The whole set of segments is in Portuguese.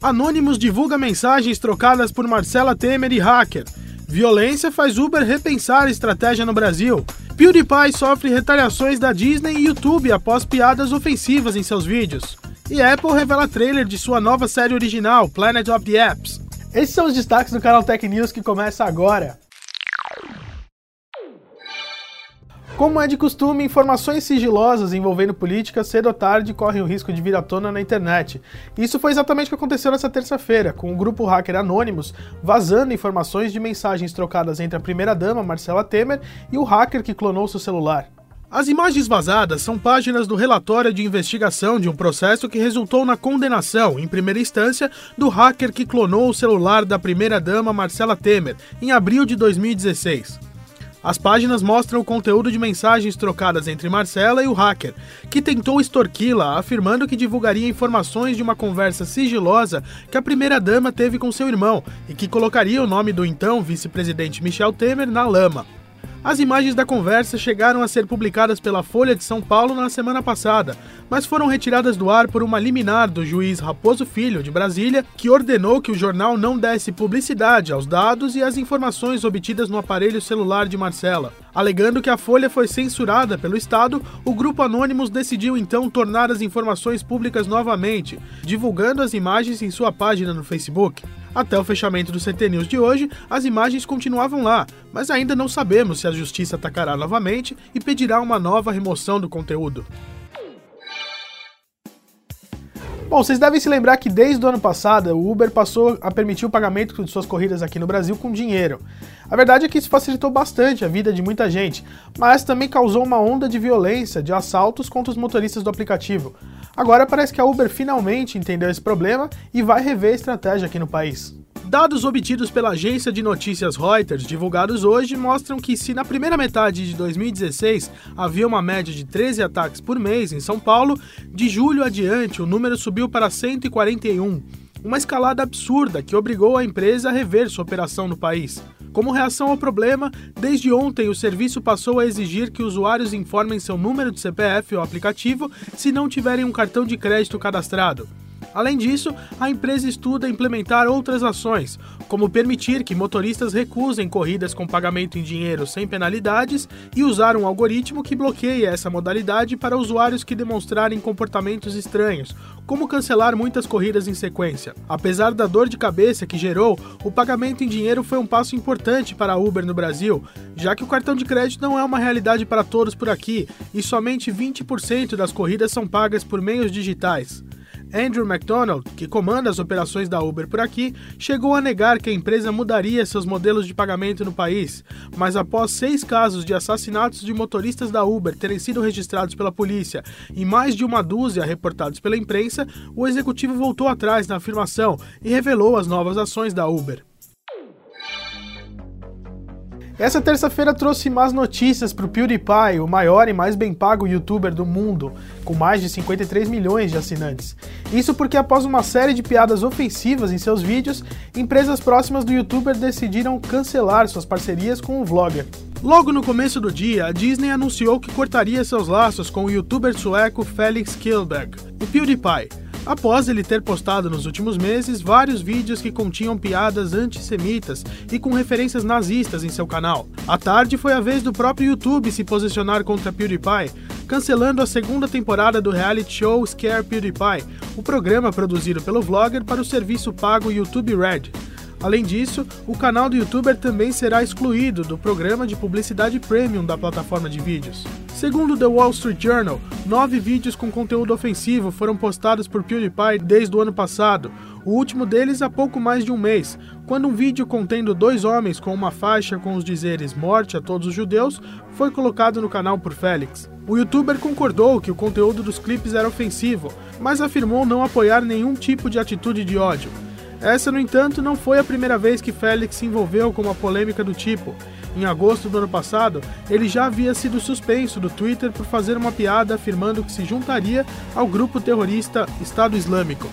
Anonymous divulga mensagens trocadas por Marcela Temer e hacker. Violência faz Uber repensar estratégia no Brasil. PewDiePie sofre retaliações da Disney e YouTube após piadas ofensivas em seus vídeos. E Apple revela trailer de sua nova série original, Planet of the Apps. Esses são os destaques do canal Tech News que começa agora. Como é de costume, informações sigilosas envolvendo política cedo ou tarde correm o risco de vir à tona na internet. Isso foi exatamente o que aconteceu nessa terça-feira, com o grupo hacker Anonymous vazando informações de mensagens trocadas entre a primeira-dama, Marcela Temer, e o hacker que clonou seu celular. As imagens vazadas são páginas do relatório de investigação de um processo que resultou na condenação, em primeira instância, do hacker que clonou o celular da primeira-dama Marcela Temer, em abril de 2016. As páginas mostram o conteúdo de mensagens trocadas entre Marcela e o hacker, que tentou extorquí-la, afirmando que divulgaria informações de uma conversa sigilosa que a primeira-dama teve com seu irmão e que colocaria o nome do então vice-presidente Michel Temer na lama. As imagens da conversa chegaram a ser publicadas pela Folha de São Paulo na semana passada, mas foram retiradas do ar por uma liminar do juiz Raposo Filho, de Brasília, que ordenou que o jornal não desse publicidade aos dados e às informações obtidas no aparelho celular de Marcela. Alegando que a Folha foi censurada pelo Estado, o grupo Anonymous decidiu então tornar as informações públicas novamente, divulgando as imagens em sua página no Facebook. Até o fechamento do CT News de hoje, as imagens continuavam lá, mas ainda não sabemos se a justiça atacará novamente e pedirá uma nova remoção do conteúdo. Bom, vocês devem se lembrar que desde o ano passado o Uber passou a permitir o pagamento de suas corridas aqui no Brasil com dinheiro. A verdade é que isso facilitou bastante a vida de muita gente, mas também causou uma onda de violência, de assaltos contra os motoristas do aplicativo. Agora parece que a Uber finalmente entendeu esse problema e vai rever a estratégia aqui no país. Dados obtidos pela agência de notícias Reuters, divulgados hoje, mostram que se na primeira metade de 2016 havia uma média de 13 ataques por mês em São Paulo, de julho adiante o número subiu para 141, uma escalada absurda que obrigou a empresa a rever sua operação no país. Como reação ao problema, desde ontem o serviço passou a exigir que usuários informem seu número de CPF ou aplicativo se não tiverem um cartão de crédito cadastrado. Além disso, a empresa estuda implementar outras ações, como permitir que motoristas recusem corridas com pagamento em dinheiro sem penalidades e usar um algoritmo que bloqueie essa modalidade para usuários que demonstrarem comportamentos estranhos, como cancelar muitas corridas em sequência. Apesar da dor de cabeça que gerou, o pagamento em dinheiro foi um passo importante para a Uber no Brasil, já que o cartão de crédito não é uma realidade para todos por aqui e somente 20% das corridas são pagas por meios digitais. Andrew McDonald, que comanda as operações da Uber por aqui, chegou a negar que a empresa mudaria seus modelos de pagamento no país, mas após 6 casos de assassinatos de motoristas da Uber terem sido registrados pela polícia e mais de uma dúzia reportados pela imprensa, o executivo voltou atrás na afirmação e revelou as novas ações da Uber. Essa terça-feira trouxe más notícias para o PewDiePie, o maior e mais bem pago youtuber do mundo, com mais de 53 milhões de assinantes. Isso porque após uma série de piadas ofensivas em seus vídeos, empresas próximas do youtuber decidiram cancelar suas parcerias com o vlogger. Logo no começo do dia, a Disney anunciou que cortaria seus laços com o youtuber sueco Felix Kjellberg, o PewDiePie, após ele ter postado nos últimos meses vários vídeos que continham piadas antissemitas e com referências nazistas em seu canal. À tarde foi a vez do próprio YouTube se posicionar contra PewDiePie, cancelando a segunda temporada do reality show Scare PewDiePie, o programa produzido pelo vlogger para o serviço pago YouTube Red. Além disso, o canal do youtuber também será excluído do programa de publicidade premium da plataforma de vídeos. Segundo The Wall Street Journal, 9 vídeos com conteúdo ofensivo foram postados por PewDiePie desde o ano passado, o último deles há pouco mais de um mês, quando um vídeo contendo 2 homens com uma faixa com os dizeres "Morte a todos os judeus" foi colocado no canal por Felix. O youtuber concordou que o conteúdo dos clipes era ofensivo, mas afirmou não apoiar nenhum tipo de atitude de ódio. Essa, no entanto, não foi a primeira vez que Felix se envolveu com uma polêmica do tipo. Em agosto do ano passado, ele já havia sido suspenso do Twitter por fazer uma piada afirmando que se juntaria ao grupo terrorista Estado Islâmico.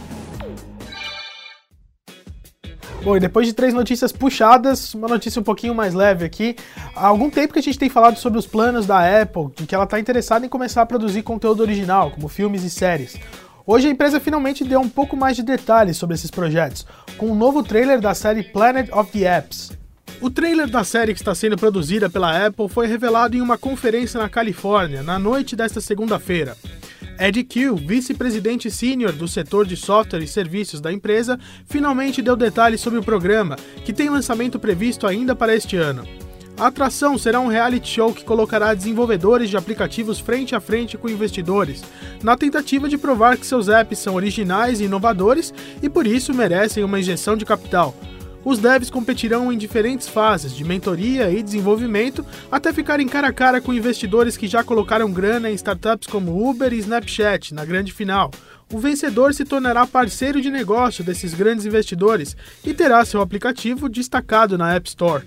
Bom, e depois de 3 notícias puxadas, uma notícia um pouquinho mais leve aqui. Há algum tempo que a gente tem falado sobre os planos da Apple, de que ela está interessada em começar a produzir conteúdo original, como filmes e séries. Hoje a empresa finalmente deu um pouco mais de detalhes sobre esses projetos, com um novo trailer da série Planet of the Apps. O trailer da série que está sendo produzida pela Apple foi revelado em uma conferência na Califórnia, na noite desta segunda-feira. Ed Q, vice-presidente sênior do setor de software e serviços da empresa, finalmente deu detalhes sobre o programa, que tem lançamento previsto ainda para este ano. A atração será um reality show que colocará desenvolvedores de aplicativos frente a frente com investidores, na tentativa de provar que seus apps são originais e inovadores e por isso merecem uma injeção de capital. Os devs competirão em diferentes fases de mentoria e desenvolvimento até ficarem cara a cara com investidores que já colocaram grana em startups como Uber e Snapchat na grande final. O vencedor se tornará parceiro de negócio desses grandes investidores e terá seu aplicativo destacado na App Store.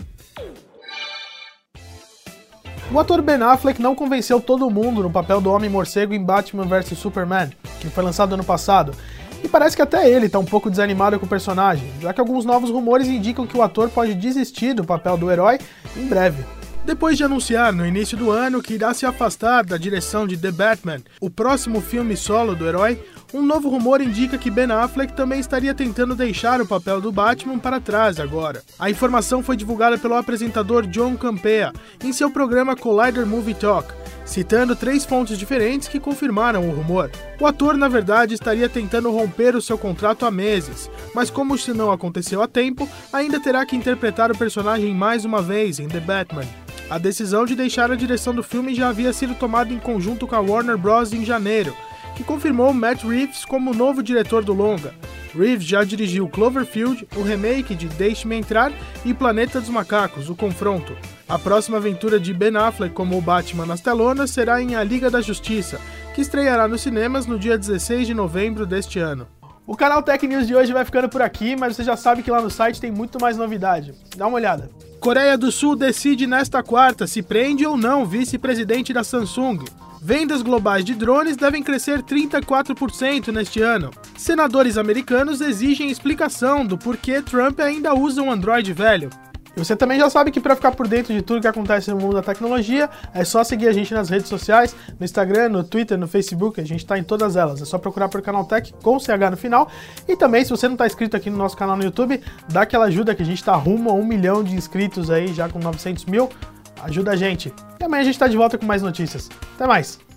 O ator Ben Affleck não convenceu todo mundo no papel do Homem-Morcego em Batman vs Superman, que foi lançado ano passado, e parece que até ele está um pouco desanimado com o personagem, já que alguns novos rumores indicam que o ator pode desistir do papel do herói em breve. Depois de anunciar no início do ano que irá se afastar da direção de The Batman, o próximo filme solo do herói, um novo rumor indica que Ben Affleck também estaria tentando deixar o papel do Batman para trás agora. A informação foi divulgada pelo apresentador John Campea em seu programa Collider Movie Talk, citando 3 fontes diferentes que confirmaram o rumor. O ator, na verdade, estaria tentando romper o seu contrato há meses, mas como isso não aconteceu a tempo, ainda terá que interpretar o personagem mais uma vez em The Batman. A decisão de deixar a direção do filme já havia sido tomada em conjunto com a Warner Bros. Em janeiro, que confirmou Matt Reeves como novo diretor do longa. Reeves já dirigiu Cloverfield, o remake de Deixe-me Entrar e Planeta dos Macacos, o Confronto. A próxima aventura de Ben Affleck como o Batman nas telonas será em A Liga da Justiça, que estreará nos cinemas no dia 16 de novembro deste ano. O canal Tech News de hoje vai ficando por aqui, mas você já sabe que lá no site tem muito mais novidade. Dá uma olhada. Coreia do Sul decide nesta quarta se prende ou não o vice-presidente da Samsung. Vendas globais de drones devem crescer 34% neste ano. Senadores americanos exigem explicação do porquê Trump ainda usa um Android velho. E você também já sabe que para ficar por dentro de tudo que acontece no mundo da tecnologia, é só seguir a gente nas redes sociais, no Instagram, no Twitter, no Facebook, a gente está em todas elas. É só procurar por Canaltech com CH no final. E também, se você não está inscrito aqui no nosso canal no YouTube, dá aquela ajuda que a gente está rumo a 1 milhão de inscritos aí, já com 900 mil. Ajuda a gente. E amanhã a gente está de volta com mais notícias. Até mais!